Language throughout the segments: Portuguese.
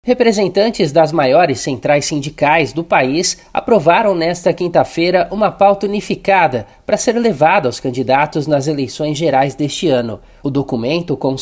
Representantes das maiores centrais sindicais do país aprovaram nesta quinta-feira uma pauta unificada para ser levada aos candidatos nas eleições gerais deste ano. O documento, com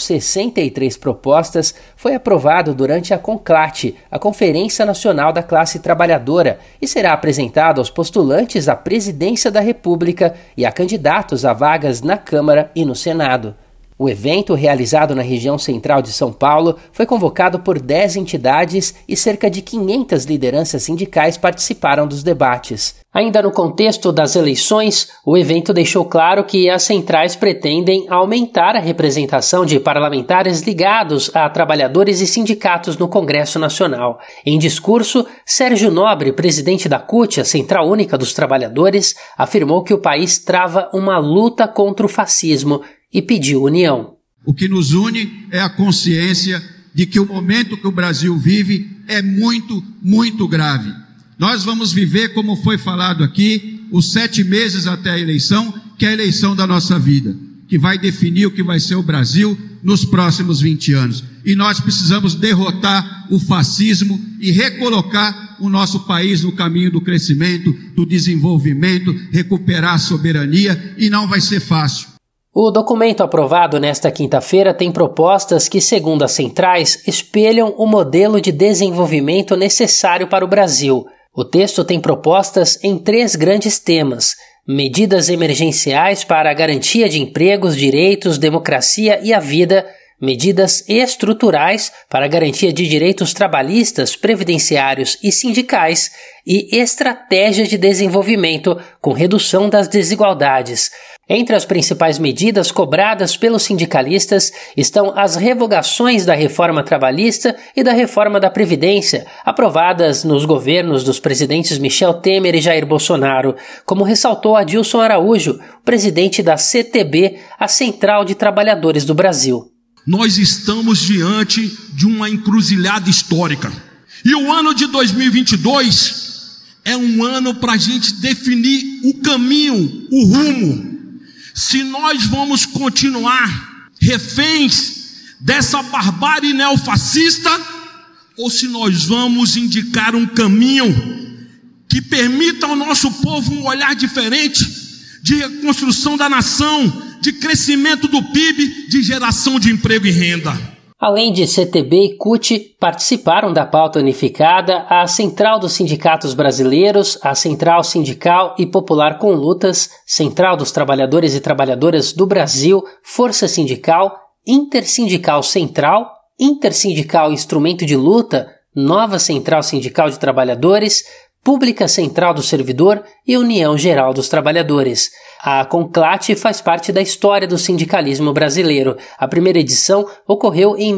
63 propostas, foi aprovado durante a CONCLAT, a Conferência Nacional da Classe Trabalhadora, e será apresentado aos postulantes à presidência da República e a candidatos a vagas na Câmara e no Senado. O evento, realizado na região central de São Paulo, foi convocado por 10 entidades e cerca de 500 lideranças sindicais participaram dos debates. Ainda no contexto das eleições, o evento deixou claro que as centrais pretendem aumentar a representação de parlamentares ligados a trabalhadores e sindicatos no Congresso Nacional. Em discurso, Sérgio Nobre, presidente da CUT, a Central Única dos Trabalhadores, afirmou que o país trava uma luta contra o fascismo e pediu união. O que nos une é a consciência de que o momento que o Brasil vive é muito, muito grave. Nós vamos viver, como foi falado aqui, os 7 meses até a eleição, que é a eleição da nossa vida, que vai definir o que vai ser o Brasil nos próximos 20 anos. E nós precisamos derrotar o fascismo e recolocar o nosso país no caminho do crescimento, do desenvolvimento, recuperar a soberania, e não vai ser fácil. O documento aprovado nesta quinta-feira tem propostas que, segundo as centrais, espelham o modelo de desenvolvimento necessário para o Brasil. O texto tem propostas em 3 grandes temas: medidas emergenciais para a garantia de empregos, direitos, democracia e a vida, medidas estruturais para a garantia de direitos trabalhistas, previdenciários e sindicais e estratégia de desenvolvimento com redução das desigualdades. Entre as principais medidas cobradas pelos sindicalistas estão as revogações da reforma trabalhista e da reforma da Previdência, aprovadas nos governos dos presidentes Michel Temer e Jair Bolsonaro, como ressaltou Adilson Araújo, presidente da CTB, a Central de Trabalhadores do Brasil. Nós estamos diante de uma encruzilhada histórica. E o ano de 2022 é um ano para a gente definir o caminho, o rumo. Se nós vamos continuar reféns dessa barbárie neofascista, ou se nós vamos indicar um caminho que permita ao nosso povo um olhar diferente de reconstrução da nação, de crescimento do PIB, de geração de emprego e renda. Além de CTB e CUT, participaram da pauta unificada a Central dos Sindicatos Brasileiros, a Central Sindical e Popular com Lutas, Central dos Trabalhadores e Trabalhadoras do Brasil, Força Sindical, Intersindical Central, Intersindical Instrumento de Luta, Nova Central Sindical de Trabalhadores, Pública Central do Servidor e União Geral dos Trabalhadores. A CONCLAT faz parte da história do sindicalismo brasileiro. A primeira edição ocorreu em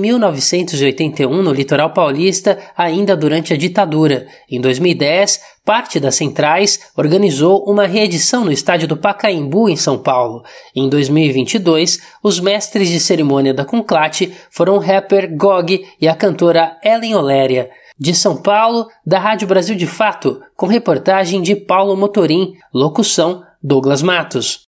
1981 no litoral paulista, ainda durante a ditadura. Em 2010, parte das centrais organizou uma reedição no estádio do Pacaembu, em São Paulo. Em 2022, os mestres de cerimônia da CONCLAT foram o rapper Gog e a cantora Ellen Oléria. De São Paulo, da Rádio Brasil de Fato, com reportagem de Paulo Motorim, locução Douglas Matos.